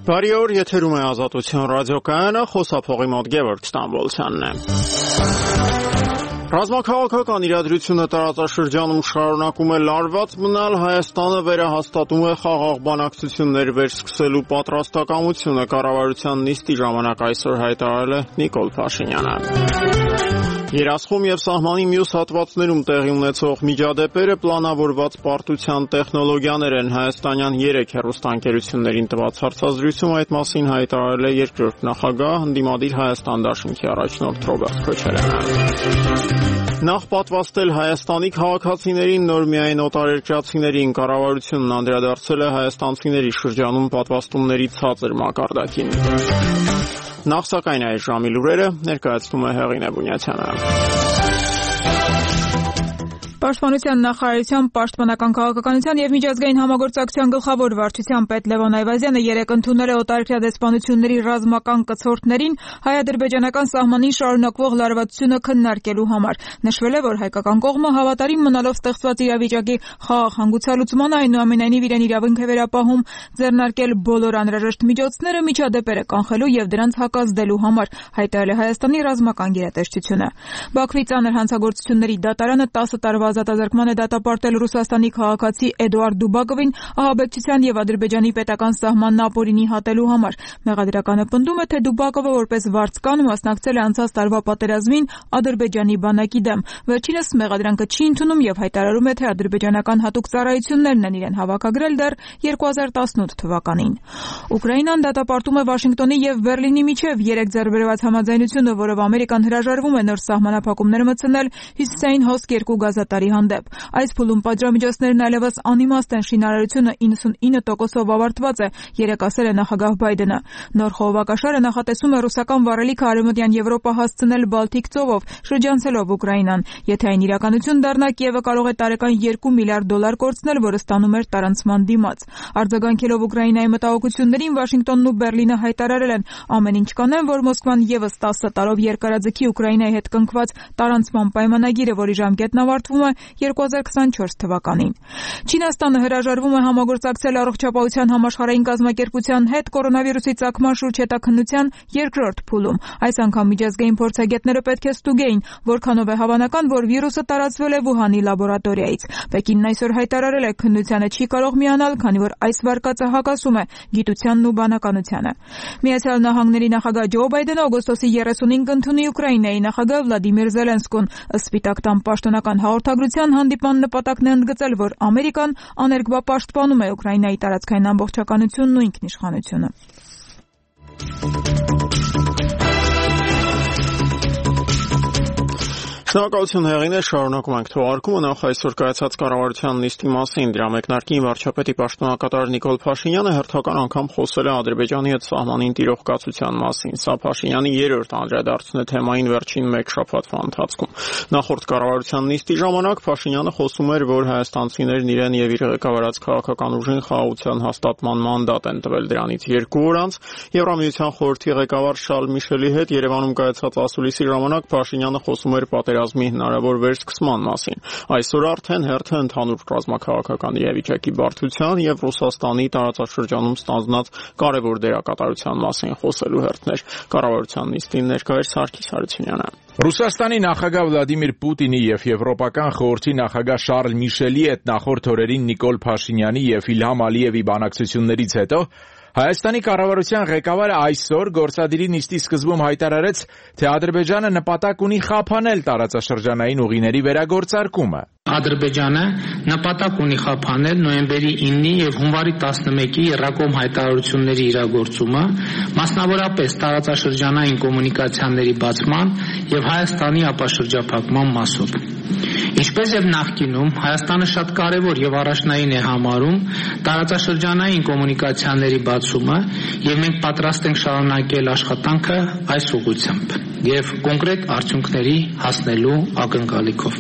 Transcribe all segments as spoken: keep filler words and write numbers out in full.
Բարի օր, եթերում է Ազատություն ռադիոկայանը, խոսափողի մոտ Գևորգ Ստամբոլցյանն է։ Ռազմաքաղաքական իրադրությունը տարածաշրջանում շարունակում է լարված մնալ, Հայաստանը վերահաստատում է խաղաղ բանակցություններ վերսկսելու պատրաստակամությունը, կառավարության նիստի ժամանակ այսօր հայտարարել է Նիկոլ Փաշինյանը։ Երասխում եւ սահմանի մյուս հատվածներում տեղի ունեցող միջադեպերը պլանավորված պարտության տեխնոլոգիաներ են, հայաստանյան երեք հեռուստաընկերություններին տված հարցազրույցում այդ մասին հայտարարել է երկրորդ նախագահ, ընդդիմադիր Հայաստան դաշինքի առաջնորդ Ռոբերտ Քոչարյանը։ Նախ պատվաստել Հայաստանի քաղաքացիներին, նոր միայն օտարերկրացիներին, կառավարությունն անդրադարձել է հայաստանցիների շրջանում պատվաստումների ցածր մակարդակին։ Նախ սակայն այս ժամի լուրերը ներկայացնում է Հեղինե Բունյացյանը։ Պաշտպանության նախարարության պաշտպանական քաղաքականության եւ միջազգային համագործակցության գլխավոր վարչության պետ Լևոն Այվազյանը երեկ ընդունել է օտարերկրյա դեսպանությունների ռազմական կցորդներին հայ-ադրբեջանական սահմանին շարունակվող լարվածությունը քննարկելու համար։ Նշվել է, որ հայկական կողմը հավատարիմ մնալով ստեղծված իրավիճակի խաղաղ հանգուցալուծմանը, այնուամենայնիվ իրեն իրավունք է վերապահում ձեռնարկել բոլոր անհրաժեշտ միջոցները միջադեպերը կանխելու եւ դրանց հակազդելու համար, հայտարարել է Հայաստանի ռազմական գերատեսչությունը։ Բաքվի ծանր հանցագործությունների դատարանը տասը տարվա ազատազրկման է դատապարտել Ռուսաստանի քաղաքացի Էդուարդ Դուբակովին ահաբեկչության եւ Ադրբեջանի պետական սահմանն ապօրինի հատելու համար։ Մեղադրականը պնդում է, թե Դուբակովը որպես վարձկան մասնակցել է անցած տարվա պատերազմին Ադրբեջանի բանակի դեմ։ Վերջինս մեղադրանքը չի ընդունում եւ հայտարարում է, թե ադրբեջանական հատուկ ծառայություններն են իրեն հավաքագրել դեռ երկու հազար տասնութ թվականին։ Ուկրաինան դատապարտում է Վաշինգտոնի եւ Բերլինի միջև երեք ձեռբերված համաձայնությունը, որով Ամերիկան հրաժարվում է նոր սահմանափակումներ մտցնել Հյուսիսային հոսք երկու գազատարի հանդեպ։ Այս փուլում պատժամիջոցներն այլևս անիմաստ են, շինարարությունը իննսունինը տոկոսով ավարտված է, երեկ ասել է նախագահ Բայդենը։ Նոր խողովակաշարը նախատեսում է ռուսական վառելիքը Արևմտյան Եվրոպա հասցնել Բալտիկ ծովով, շրջանցելով Ուկրաինան։ Եթե այն իրականություն դառնա, Կիևը կարող է տարեկան երկու միլիարդ դոլար կորցնել, որը ստանում էր տարանցման դիմաց։ Արձագանքելով Ուկրաինայի մտահոգություններին, Վաշինգտոնն ու Բերլինը հայտարարել են, ամեն ինչ կանեն, որ Մոսկվան եւս տասը տարով երկարաձգի Ուկրաինայի հետ կնքված տարանցման պայմանագիրը, որի ժամկետն ավարտվում է երկու հազար քսանչորս թվականին։ Չինաստանը հրաժարվում է համագործակցել Առողջապահության համաշխարհային կազմակերպության հետ կորոնավիրուսի ծագման շուրջ հետաքննության երկրորդ փուլում։ Այս անգամ միջազգային փորձագետները պետք է ստուգեին, որքանով է հավանական, որ վիրուսը տարածվել է Վուհանի լաբորատորիայից։ Պեկինն այսօր հայտարարել է, քննությանը չի կարող միանալ, քանի որ այս վարկածը հակասում է գիտությանն ու բանականությանը։ Միացյալ Նահանգների նախագահ Ջո Բայդենը օգոստոսի երեսունին կընդունի Ուկրաինայի նախագահ Վլադիմիր Զելենսկուն։ Ըստ Սպիտակ տան պաշտոնական հաղորդագրության հանդիպման նպատակն է ընդգծել, որ Ամերիկան աներկբա պաշտպանում է Ուկրաինայի տարածքային ամբողջականությունն ու ինքնիշխանությունը։ Շնորհակալություն Հեղինե, շարունակում ենք թողարկումը, նախ այսօր կայացած կառավարության նիստի մասին։ Դրա մեկնարկին վարչապետի պաշտոնակատար Նիկոլ Փաշինյանը հերթական անգամ խոսել է Ադրբեջանի հետ սահմանին տիրող կացության մասին։ Սա Փաշինյանի երրորդ անդրադարձն է թեմային վերջին մեկ շաբաթվա ընթացքում։ Նախորդ կառավարության նիստի ժամանակ Փաշինյանը խոսում էր, որ հայաստանցիներն իրեն եւ իր ղեկավարած քաղաքական ուժին խաղաղության հաստատման մանդատ են տվել։ Դրանից երկու օր անց Եվրամիության խորհրդի ղեկավար Շարլ Միշելի հետ Երևանում կայացած ասուլիսի ժամանակ Փաշինյանը խոսում էր պատերազմի հնարավոր վերսկսման մասին։ Այսօր արդեն հերթը ընդհանուր ռազմաքաղաքական իրավիճակի բարդության եւ Ռուսաստանի տարածաշրջանում ստանձնած կարևոր դերակատարության մասին խոսելու հերթն էր։ Կառավարության նիստին ներկա էր Սարգիս Հարությունյանը։ Ռուսաստանի նախագահ Վլադիմիր Պուտինի եւ Եվրոպական խորհրդի նախագահ Շարլ Միշելի հետ նախորդ օրերին Նիկոլ Փաշինյանի եւ Իլհամ Ալիևի բանակցություններից հետո Հայաստանի կառավարության ղեկավարը այսօր գործադիրի նիստի սկզբում հայտարարեց, թե Ադրբեջանը նպատակ ունի խափանել տարածաշրջանային ուղիների վերագործարկումը։ Ադրբեջանը նպատակ ունի խափանել նոյեմբերի ինը եւ հունվարի տասնմեկի Եռակոմ հայտարարությունների իրագործումը, մասնավորապես տարածաշրջանային կոմունիկացիաների բացման եւ Հայաստանի ապաշրջափակման մասով։ Ինչպես եւ նախկինում, Հայաստանը շատ կարեւոր եւ առաջնային է համարում տարածաշրջանային կոմունիկացիաների բացումը եւ մենք պատրաստ ենք շարունակել աշխատանքը այս ուղղությամբ եւ կոնկրետ արդյունքների հասնելու ակնկալիքով։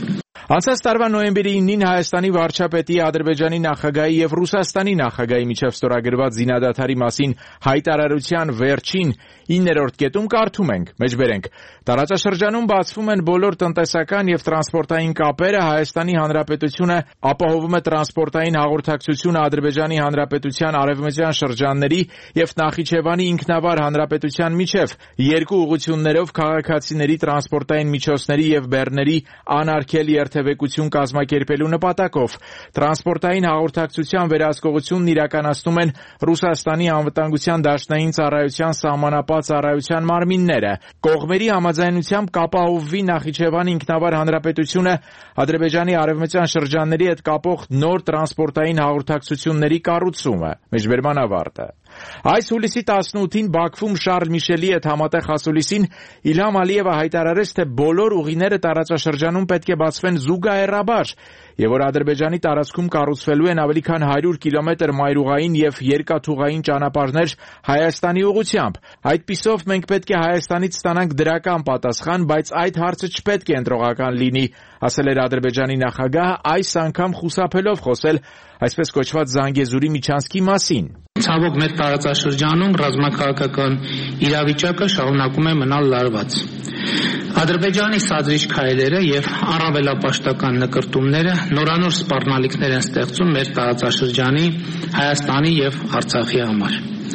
Անցած տարվա նոյեմբերի իննին Հայաստանի վարչապետի, Ադրբեջանի նախագահի եւ Ռուսաստանի նախագահի միջև ստորագրված զինադադարի մասին հայտարարության վերջին իններորդ կետում կարդում ենք. մեջբերենք. տարածաշրջանում բացվում են բոլոր տնտեսական եւ տրանսպորտային կապերը, Հայաստանի Հանրապետությունը ապահովում է տրանսպորտային հաղորդակցությունը Ադրբեջանի Հանրապետության արևմտյան շրջանների եւ Նախիջևանի ինքնավար հանրապետության միջև, երկու ուղղություններով քաղաքացիների տրանսպորտային միջոցների եւ բեռների անարգել երթևեկություն կազմակերպելու նպատակով։ Տրանսպորտային հաղորդակցության վերահսկողությունն իրականացնում են Ռուսաստանի անվտանգության դաշնային ծառայության սահմանապատ ծառայության մարմինները։ Կողմերի համաձայնությամբ կապահովվի Նախիջևանի ինքնավար հանրապետությունը Ադրբեջանի արևմտյան շրջանների հետ կապող նոր տրանսպորտային հաղորդակցությունների կառուցումը։ Մեջբերման ավարտը։ Այս հուլիսի տասնութին Բաքվում Շարլ Միշելի հետ համատեղ ասուլիսին Իլհամ Ալիևը հայտարարեց, թե բոլոր ուղիները տարածաշրջանում պետք է բացվեն զուգահեռաբար եւ որ Ադրբեջանի տարածքում կառուցվելու են ավելի քան հարյուր կիլոմետր մայրուղային եւ երկաթուղային ճանապարհներ Հայաստանի ուղղությամբ։ Այդպիսով մենք պետք է Հայաստանից ստանանք դրական պատասխան, բայց այդ հարցը չպետք է ընտրողական լինի, ասել էր Ադրբեջանի նախագահը, այս անգամ խուսափելով խոսել այսպես կոչված Զանգեզուրի միջանցքի մասին։ Ցավոք մեր տարածաշրջանում ռազմաքաղաքական իրավիճակը շարունակում է մնալ լարված։ Ադրբեջանի սադրիչ քայլերը եւ առավելապաշտական նկրտումները նորանոր սպառնալիքներ են ստեղծում մեր տարածաշրջանի, Հայաստանի եւ Արցախի համար։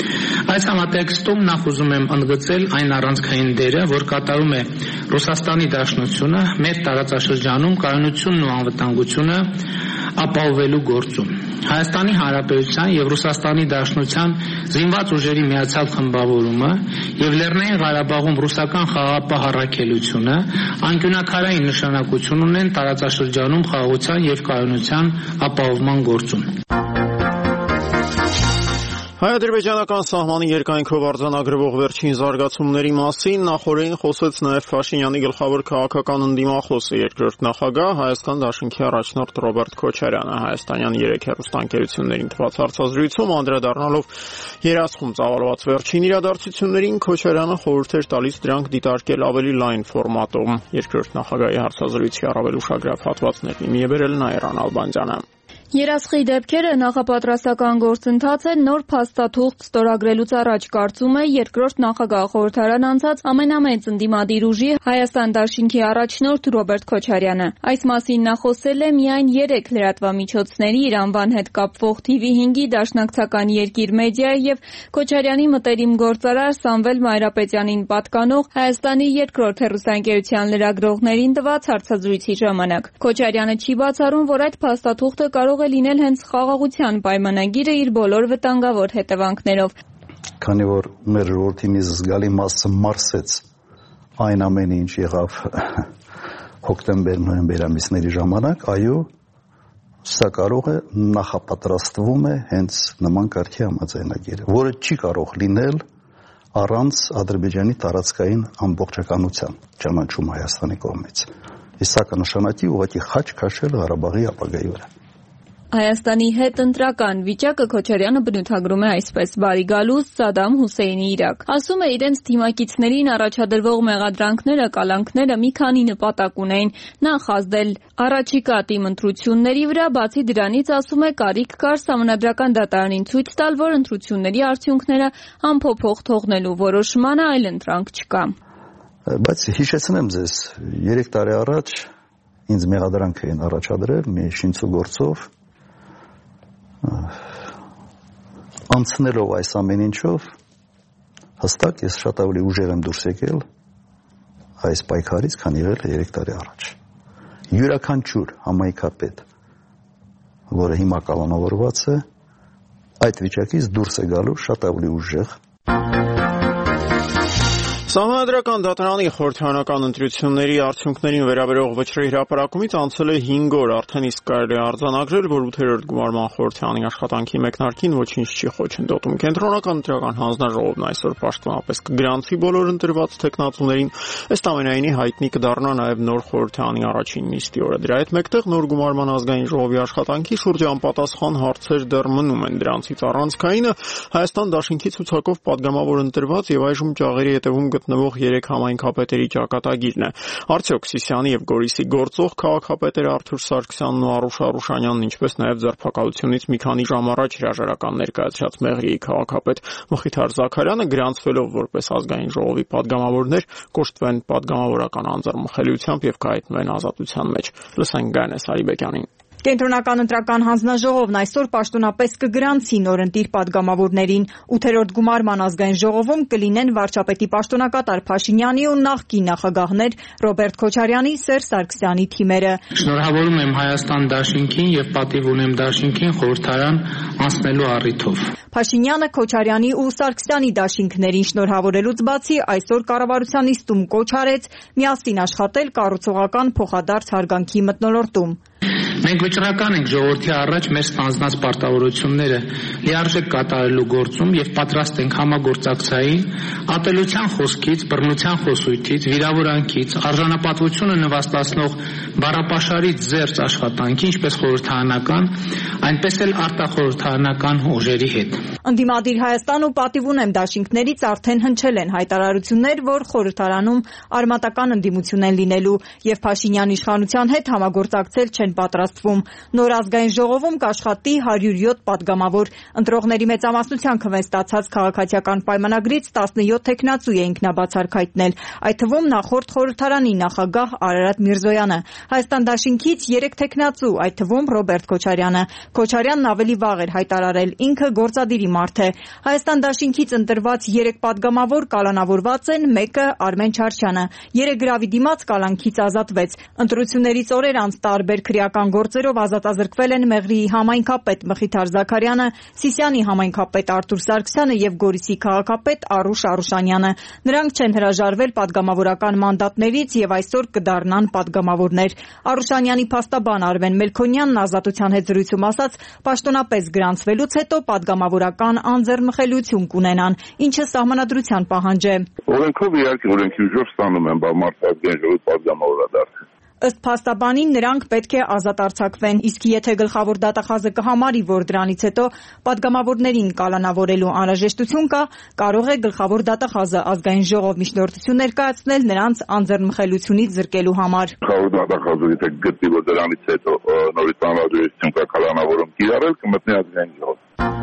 Այս համատեքստում նախ ուզում եմ ընդգծել այն առանցքային դերը, որ կատարում է Ռուսաստանի Դաշնությունը մեր տարածաշրջանում կայունությունն ու անվտանգությունը ապահովելու գործում։ Հայաստանի Հանրապետության եւ Ռուսաստանի Դաշնության զինված ուժերի միացյալ խմբավորումը եւ Լեռնային Ղարաբաղում ռուսական խաղաղապահ առաքելությունը անկյունակարային նշանակություն ունեն տարածաշրջանում խաղաղության եւ կայունության ապահովման գործում։ Հայ-ադրբեջանական սահմանի երկայնքով արձանագրվող վերջին զարգացումների մասին նախորդին խոսեց նաև Փաշինյանի գլխավոր քաղաքական ընդդիմախոսը երկրորդ նախագահ Հայաստան Դաշնքի առաջնորդ Ռոբերտ Քոչարյանը։ Հայաստանյան երեք հեռուստաընկերություններին տված հարցազրույցում անդրադառնալով երասխում ծավալված վերջին իրադարձություններին Քոչարյանը խորհուրդ էր տալիս դրանք դիտարկել ավելի լայն ֆորմատում։ Երկրորդ նախագահի հարցազրույցի առավել ուշագրավ հատվածներն մի է բերել Նաիրա Նալբանդյանը։ Երասխի դեպքերը նախապատրաստական գործընթաց է, նոր փաստաթուղթ ստորագրելուց առաջ կարծում է երկրորդ նախագահ խորհրդարան անցած ամենամեծ ընդդիմադիր ուժի Հայաստան Դաշնքի առաջնորդ Ռոբերտ Քոչարյանը։ Այս մասին նա խոսել է միայն երեք լրատվամիջոցների իր անվան հետ կապվող Թի վի հինգի Դաշնակցական երկիր մեդիայի եւ Քոչարյանի մտերիմ գործարար Սամվել Մայրապետյանին պատկանող Հայաստանի երկրորդ հեռուստաընկերության լրագրողներին տված հարցազրույցի ժամանակ։ Քոչարյանը չի բացառում, որ այդ փաստաթուղթը կարող է լինել հենց խաղաղության պայմանագիրը իր բոլոր վտանգավոր հետևանքներով։ Քանի որ մեր ժողովրդի մի զգալի մասը մարսեց այն ամենը, ինչ եղավ հոկտեմբեր-նոյեմբեր ամիսների ժամանակ, այո, սա կարող է նախապատրաստվում է հենց նման կարգի համաձայնագիրը, որը չի կարող լինել առանց Ադրբեջանի տարածքային ամբողջականության ճանաչում Հայաստանի կողմից։ Իսկ սա կնշանակի ուղղակի խաչ քաշել Ղարաբաղի ապագայի վրա։ Հայաստանի հետ ընտրական վիճակը Քոչարյանը բնութագրում է այսպես. բարի գալուս Սադամ Հուսեյնի Իրաք։ Ասում է իրենց թիմակիցներին առաջադրվող մեղադրանքները, կալանքները մի քանի նպատակ ունեին. նախ ազդել առաջիկա տիմ ընտրությունների վրա, բացի դրանից ասում է կարիք կար Սահմանադրական դատարանին ցույց տալ, որ ընտրությունների արդյունքները անփոփոխ թողնելու որոշմանը այլ ընտրանք չկա։ Բայց հիշեցնեմ ձեզ, երեք տարի առաջ ինձ մեղադրանք էին առաջադրել մի շինցու գործով անցնելով այս ամեն ինչով հստակ ես շատ ավելի ուժեղ եմ դուրս եկել այս պայքարից, քան եղել է երեք տարի առաջ։ Յուրաքանչյուր համայնքապետ, որը հիմա կալանավորված է, այդ վիճակից դուրս է գալու շատ ավելի ուժեղ։ Սահմանադրական դատարանի խորհրդարանական ընտրությունների արդյունքներին վերաբերող վճռի հրապարակումից անցել է հինգ օր, արդեն իսկ կարելի է արձանագրել, որ ութերորդ գումարման խորհրդարանի աշխատանքի մեկնարկին ոչինչ չի խոչընդոտում։ Կենտրոնական ընտրական հանձնաժողովն այսօր պաշտոնապես կգրանցի բոլոր ընտրված թեկնածուներին, ըստ ամենայնի հայտնի կդառնա նաև նոր խորհրդարանի առաջին նիստի օրը։ Դրա հետ մեկտեղ նոր գումարման ազգային ժողովի աշխատանքի շուրջ անպատասխան հարցեր դեռ մնում են։ Դրանցից առանցքայինը Հայաստան Դաշնքի ցուցակով պատգամավոր ընտրված եւ այժմ ճաղերի հետևում գտնվող երեք համայնքապետերի ճակատագիրն է։ Արդյոք Սիսիանի եւ Գորիսի գործող քաղաքապետեր Արթուր Սարգսյանն ու Արուշ Արուշանյանն, ինչպես նաեւ ձերբակալությունից մի քանի ժամ առաջ հրաժարական ներկայացրած Մեղրիի քաղաքապետ Մխիթար Զաքարյանը գրանցվելով որպես ազգային ժողովի падգամավորներ կոչտվեն падգամավորական անձեռնմխելիությամբ եւ կհայտնվեն ազատության մեջ։ Լսենք Գանես Արիբեկյանին։ Կենտրոնական ընտրական հանձնաժողովն այսօր պաշտոնապես կգրանցի նորընտիր падգամավորներին։ ութերորդ գումարման ազգային ժողովում կլինեն վարչապետի պաշտոնակատար Փաշինյանի ու նախկին նախագահներ Ռոբերտ Քոչարյանի, Սերժ Սարգսյանի թիմերը։ Շնորհավորում եմ Հայաստան Դաշինքին եւ պատիվ ունեմ Դաշինքին խորհրդարան անցնելու առիթով։ Փաշինյանը Քոչարյանի ու Սարգսյանի դաշինքներին շնորհավորելուց բացի այսօր կառավարության նիստում կոչ արեց միասին աշխատել կառուցողական փոխադարձ հարգանքի մթնոլորտում։ Մենք վճռական ենք ժողովրդի առաջ մեր ստանձնած պարտավորությունները լիարժեք կատարելու գործում եւ պատրաստ ենք համագործակցային, ատելության խոսքից, բռնության խոսույթից, վիրավորանքից, արժանապատվությունը նվաստացնող բառապաշարից զերծ աշխատանքի, ինչպես խորհրդարանական, այնպես էլ արտախորհրդարանական ուժերի հետ։ Ընդդիմադիր Հայաստան ու պատիվ ունեմ դաշինքներից արդեն հնչել են հայտարարություններ, որ խորհրդարանում արմատական ընդդիմություն են լինելու եւ Փաշինյանի իշխանության հետ համագործակցել չեն պատրաստվում։ Նոր ազգային ժողովում կաշխատի հարյուր յոթ падգամավոր։ Ընտրողների մեծամասնության քվեն ստացած քաղաքացիական պայմանագրից տասնյոթ թեկնածու է ինքնաբացարկ հայտնել, այդ թվում նախորդ խորհրդարանի նախագահ Արարատ Միրզոյանը, Հայաստան Դաշինքից երեք թեկնածու, այդ թվում Ռոբերտ Քոչարյանը։ Քոչարյանն ավելի վաղ էր հայտարարել, ինքը գործադիրի մարդ է։ Հայաստան Դաշինքից ընտրված երեք падգամավոր կալանավորված են, մեկը Արմեն Չարչյանը։ Երեք գրավի դիմաց կալանքից ազատվեց։ Ընտրություններից օրեր անց տարբեր քրեական գործերով ազատազրկվել են Մեղրիի համայնքապետ Մխիթար Զաքարյանը, Սիսիանի համայնքապետ Արթուր Սարգսյանը եւ Գորիսի քաղաքապետ Արուշ Արուշանյանը։ Նրանք չեն հրաժարվել падգամավորական մանդատներից եւ այսօր կդառնան падգամավորներ։ Արուշանյանի փաստաբան Արմեն Մելքոնյանն Ազատության հետ զրույցում ասաց, պաշտոնապես գրանցվելուց հետո падգամավորական անձեռնմխելիություն կունենան, ինչը սահմանադրության պահանջ է։ Օրենքով իհարկե օրենքի ուժով ստանում են բամարդ ազգային ժողովի падգամավորադարձ։ Ըստ փաստաբանին նրանք պետք է ազատ արձակվեն, իսկ եթե գլխավոր դատախազը կհամարի, որ դրանից հետո падգամավորներին կալանավորելու անհրաժեշտություն կա, կարող է գլխավոր դատախազը ազգային ժողով միջնորդություն ներկայացնել նրանց անձեռնմխելիությունից զրկելու համար։ Գլխավոր դատախազը եթե գտնի, որ դրանից հետո նորից անհրաժեշտություն կա կալանավորում կիրառել, կմտնի ազգային ժողով։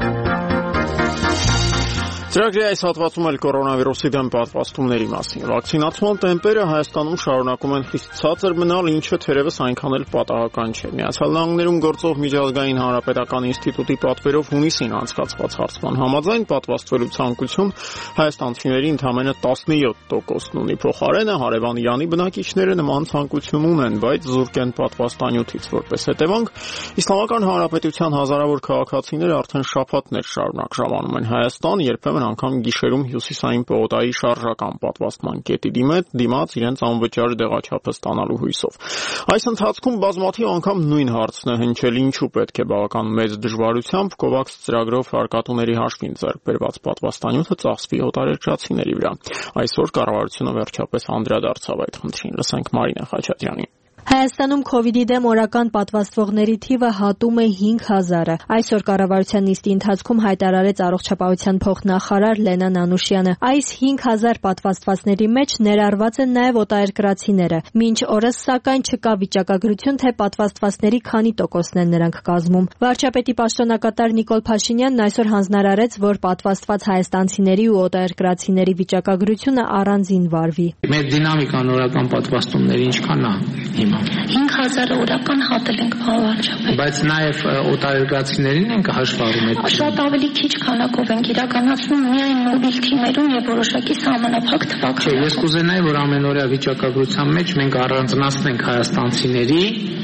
Ծրագրի այս հատվածում էլ կորոնավիրուսի դեմ պատվաստումների մասին։ Վակցինացման տեմպերը Հայաստանում շարունակում են խիստ ցածր մնալ, ինչը թերևս այնքան էլ պատահական չէ։ Միացյալ Նահանգներում գործող Միջազգային հանրապետական ինստիտուտի պատվերով հունիսին անցկացված հարցման համաձայն պատվաստվելու ցանկություն հայաստանցիների ընդամենը տասնյոթ տոկոսն ունի։ Փոխարենը հարևան Իրանի բնակիչները նման ցանկություն ունեն, բայց զուրկ են պատվաստանյութից։ Որպես հետևանք, Իսլամական Հանրապետության հազարավոր քաղաքացիներ արդեն շաբաթներ շարունակ ժամանում են Հայաստան, երբեմն անգամ գիշերում հյուսիսային պողոտայի շարժական պատվաստման կետի դիմաց իրենց անվճար դեղաչափը ստանալու հույսով։ Այս ընթացքում բազմաթիվ անգամ նույն հարցն է հնչել, ինչու պետք է բավական մեծ դժվարությամբ COVAX ծրագրով հարկատուների հաշվին ձեռք բերված պատվաստանյութը ծախսվի օտարերկրացիների վրա։ Այսօր կառավարությունը վերջապես անդրադարձավ այդ խնդրին։ Լսենք Մարինա Խաչատրյանին։ Հայաստանում քովիդի դեմ օրական պատվաստվողների թիվը հատում է հինգ հազարը։ Այսօր կառավարության նիստի ընթացքում հայտարարեց առողջապահության փոխնախարար Լենա Նանուշյանը։ Այս հինգ հազար պատվաստվածների մեջ ներառված են նաև օտարերկրացիները։ Մինչ օրս սակայն չկա վիճակագրություն, թե պատվաստվածների քանի տոկոսն են նրանք կազմում։ Վարչապետի պաշտոնակատար Նիկոլ Փաշինյանն այսօր հանձնարարեց, որ պատվաստված հայաստանցիների ու օտարերկրացիների վիճակագրությունը առանձին վարվի։ Մեր դինամիկան օրական պատվաստումների ինչքան է հիմա։ հինգ հազար օրական հատել ենք վարչապետ։ Բայց նաև օտարերկրացիներին ենք հաշվառում այդ։ Շատ ավելի քիչ քանակով ենք իրականացնում միայն մոբիլ թիմերում եւ որոշակի սահմանափակ թվականում։ Չէ, ես կուզենայի, որ ամենօրյա վիճակագրության մեջ մենք առանձնացնենք հայաստանցիների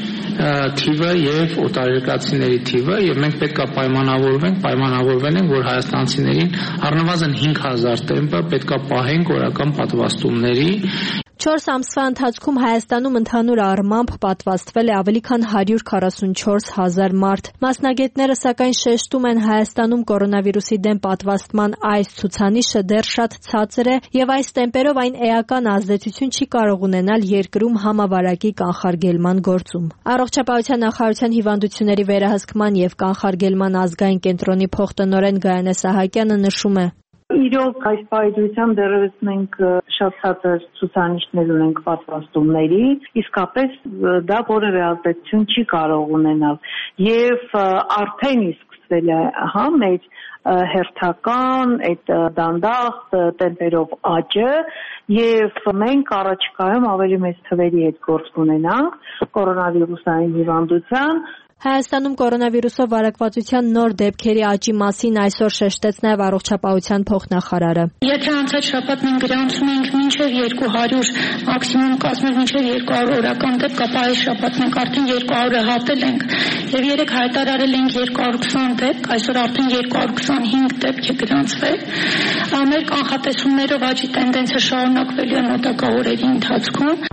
թիվը եւ օտարերկրացիների թիվը եւ մենք պետք է պայմանավորվենք, պայմանավորվել ենք, որ հայաստանցիներին առնվազն հինգ հազար տեմպը պետք է պահենք օրական պատվաստումների։ Չորս ամսվա ընթացքում Հայաստանում ընդհանուր առմամբ պատվաստվել է ավելի քան հարյուր քառասունչորս հազար մարդ։ Մասնագետները սակայն շեշտում են Հայաստանում կորոնավիրուսի դեմ պատվաստման այս ցուցանիշը դեռ շատ ցածր է եւ այս տեմպերով այն էական ազդեցություն չի կարող ունենալ երկրում համավարակի կանխարգելման գործում։ Առողջապահության նախարարության հիվանդությունների վերահսկման եւ կանխարգելման ազգային կենտրոնի փոխտնօրեն Գայանե Սահակյանը նշում է. Իրոք այս պայծությամբ դեռևս մենք շատ ցածր ցուցանիշներ ունենք պատվաստումների, իսկապես դա որևէ ազդեցություն չի կարող ունենալ եւ արդեն իսկ սկսվել է հա մեր հերթական այդ դանդաղ տեմպերով աճը եւ մենք առաջիկայում ավելի մեծ թվերի հետ գործ կունենանք կորոնավիրուսային հիվանդության Հայաստանում կորոնավիրուսով վարակվածության նոր դեպքերի աճի մասին այսօր շեշտեց նաև առողջապահության փոխնախարարը։ Եթե անցած շաբաթ մենք գրանցում ենք մինչև երկու հարյուր, մաքսիմում կազմել մինչև երկու հարյուր օրական դեպք, ապա այս շաբաթ մենք արդեն երկու հարյուրը հատել ենք եւ երեք հայտարարել ենք երկու հարյուր քսան դեպք, այսօր արդեն երկու հարյուր քսանհինգ դեպք է գրանցվել։ Մեր կանխատեսումներով աճի տենդենսը շարունակվելու է մոտակա օրերի ընթացքում։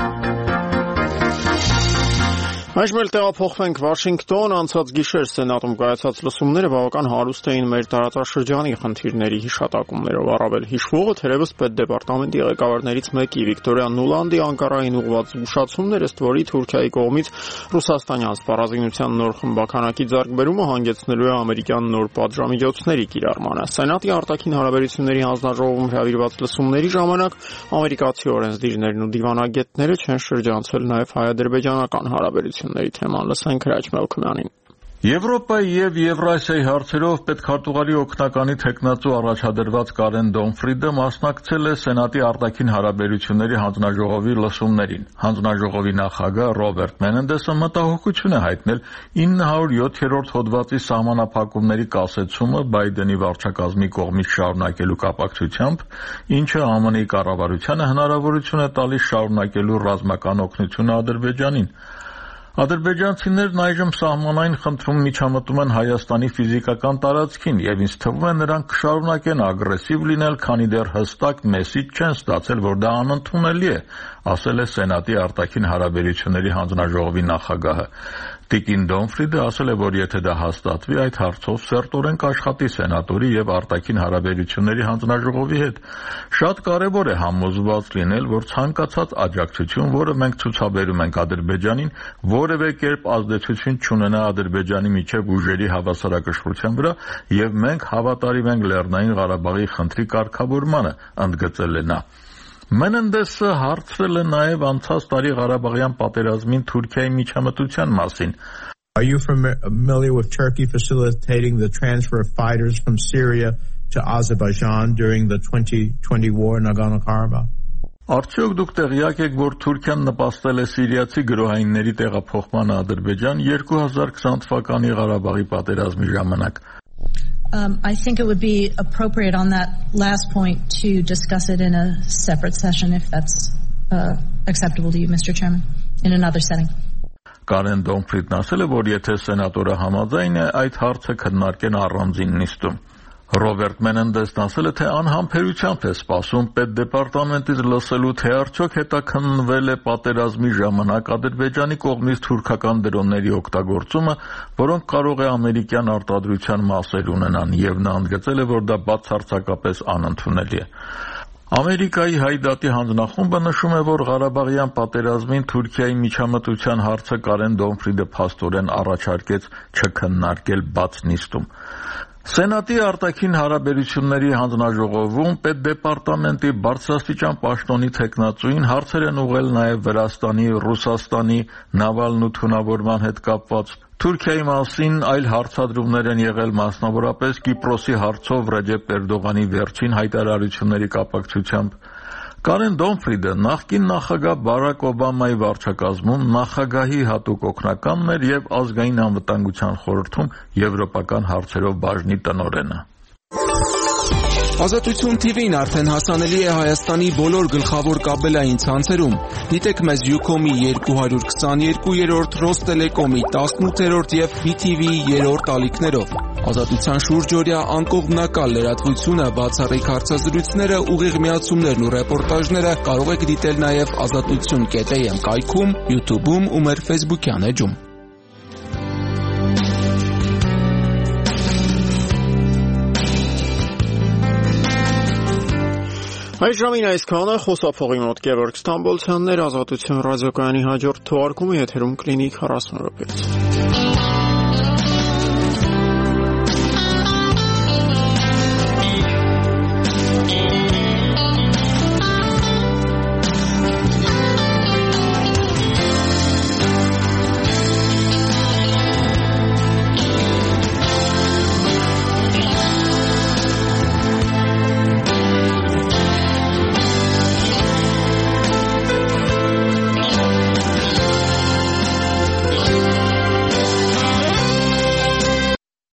Այժմ էլ տեղափոխվենք Վաշինգտոն, անցած գիշեր Սենատում կայացած լսումները բավական հարուստ էին մեր տարածաշրջանի խնդիրների հիշատակումներով, առավել հիշվողը թերևս պետդեպարտամենտի ղեկավարներից մեկի Վիկտորիա Նուլանդի Անկարային ուղղված զգուշացումներ, ըստ որի Թուրքիայի կողմից ռուսաստանյան սպառազինության նոր խմբականակի ձեռքբերումը հանգեցնելու է ամերիկյան նոր պատժամիջոցների կիրառմանը։ Սենատի արտաքին հարաբերությունների հանձնաժողովում հրավիրված լսումների ժամանակ ամերիկացի օրենսդիրներն ու դիվանագետները չեն շրջանցել նաև հայ-ադրբեջանական հարաբերությունների թեման, լսենք Հրաչ Մելքումյանին։ Եվրոպայի եւ Եվրասիայի հարցերով պետքարտուղարի օգնականի թեկնածու առաջադրված Կարեն Դոնֆրիդը մասնակցել է Սենատի արտաքին հարաբերությունների հանձնաժողովի լսումներին։ Հանձնաժողովի նախագահ Ռոբերտ Մենենդեսը մտահոգություն է հայտնել ինը հարյուր յոթերորդ հոդվածի սահմանափակումների կասեցումը Բայդենի վարչակազմի կողմից շարունակելու կապակցությամբ, ինչը ԱՄՆ-ի կառավարությանը հնարավորություն է տալիս շարունակելու ռազմական օգնությունը Ադրբեջանին։ Ադրբեջանցիներն այժմ սահմանային խնդրում միջամտում են Հայաստանի ֆիզիկական տարածքին եւ ինձ թվում է նրանք կշարունակեն ագրեսիվ լինել, քանի դեռ հստակ մեսիջ չեն ստացել, որ դա անընդունելի է, ասել է Սենատի արտաքին հարաբերությունների հանձնաժողովի նախագահը։ Տիկին Դոնֆրիդը ասել է, որ եթե դա հաստատվի, այդ հարցով սերտորեն կաշխատի սենատորի եւ արտաքին հարաբերությունների հանձնաժողովի հետ։ Շատ կարեւոր է համոզված լինել, որ ցանկացած աջակցություն, որը մենք ցուցաբերում ենք Ադրբեջանին, որևէ կերպ ազդեցություն չունենա Ադրբեջանի միջև ուժերի հավասարակշռության վրա, եւ մենք հավատարիմ ենք Լեռնային Ղարաբաղի խնդրի կարգավորմանը, ընդգծել է նա։ Մենենդեսը հարցրել է նաև անցած տարի Ղարաբաղյան պատերազմին Թուրքիայի միջամտության մասին։ Are you familiar with Turkey facilitating the transfer of fighters from Syria to Azerbaijan during the twenty twenty war in Nagorno-Karabakh? Արդյոք դուք տեղյակ եք, որ Թուրքիան նպաստել է սիրիացի գրոհայինների տեղափոխմանը Ադրբեջան երկու հազար քսան թվականի Ղարաբաղի պատերազմի ժամանակ։ Um, I think it would be appropriate on that last point to discuss it in a separate session, if that's uh, acceptable to you, Mister Chairman, in another setting. Կարեն Դոնֆրիդն ասել է, որ եթե սենատորը համաձայն է, այդ հարցը քննարկեն առանձին նիստում։ Ռոբերտ Մենենդեսն ասել է, թե անհամբերությամբ է սպասում պետդեպարտամենտից լսելու, թե արդյոք հետաքննվել է պատերազմի ժամանակ Ադրբեջանի կողմից թուրքական դրոնների օգտագործումը, որոնք կարող է ամերիկյան արտադրության մասեր ունենան, եւ նա ընդգծել է, որ դա բացարձակապես անընդունելի է։ Ամերիկայի Հայդատի հանձնախումբը նշում է, որ Ղարաբաղյան պատերազմին Թուրքիայի միջամտության հարցը Կարեն Դոնֆրիդը փաստորեն առաջարկեց չքննարկել բաց նիստում։ Սենատի արտաքին հարաբերությունների հանձնաժողովում պետդեպարտամենտի բարձրաստիճան պաշտոնի թեկնածուին հարցեր են ուղղել նաև Վրաստանի, Ռուսաստանի, Նավալնու թունավորման հետ կապված Թուրքիայի մասին այլ հարցադրումներ են եղել մասնավորապես Կիպրոսի հարցով Ռեջեփ Էրդողանի վերջին հայտարարությունների կապակցությամբ։ Կարեն Դոնֆրիդը նախկին նախագահ Բարակ Օբամայի վարչակազմում նախագահի հատուկ օգնականն էր եւ ազգային անվտանգության խորհրդում եվրոպական հարցերով բաժնի տնօրենը։ Ազատություն թիվին արդեն հասանելի է Հայաստանի բոլոր գլխավոր կաբելային ցանցերում։ Դիտեք մեզ Յուքոմի երկու հարյուր քսաներկուերորդ, Ռոստելեկոմի տասնութերորդ եւ բի թի վի երրորդ ալիքներով։ Ազատության շուրջօրյա անկողմնակալ լրատվությունը, բացառիկ հարցազրույցները, ուղիղ միացումներն ու ռեպորտաժները կարող եք դիտել նաեւ ազատություն կետ էյ էմ կայքում, YouTube-ում ու մեր Facebook-յան էջում։ Այս ժամին այսքանը, խոսափողի մոտ Գևորգ Ստամբոլցյանն էր, Ազատություն ռադիոկայանի հաջորդ թողարկումը եթերում կլինի քառասուն րոպեից։